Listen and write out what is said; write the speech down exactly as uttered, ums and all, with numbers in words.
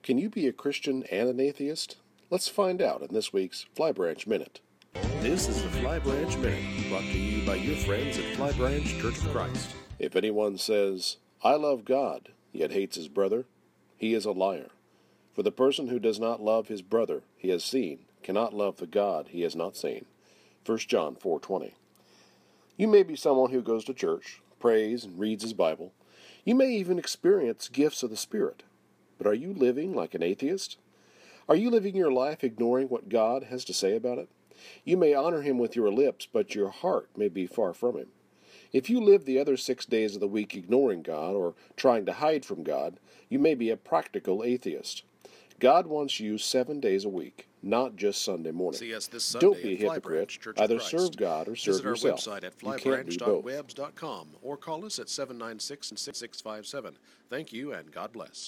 Can you be a Christian and an atheist? Let's find out in this week's Fly Branch Minute. This is the Fly Branch Minute, brought to you by your friends at Fly Branch Church of Christ. If anyone says, "I love God," yet hates his brother, he is a liar. For the person who does not love his brother he has seen cannot love the God he has not seen. First John four twenty. You may be someone who goes to church, prays, and reads his Bible. You may even experience gifts of the Spirit. But are you living like an atheist? Are you living your life ignoring what God has to say about it? You may honor him with your lips, but your heart may be far from him. If you live the other six days of the week ignoring God or trying to hide from God, you may be a practical atheist. God wants you seven days a week, not just Sunday morning. See us this Sunday Don't be a at Fly hypocrite. Branch Church of Either Christ. serve God or serve Visit our yourself. website at You fly can't branch do dot both. webs dot com or call us at seven nine six, six five seven. Thank you and God bless.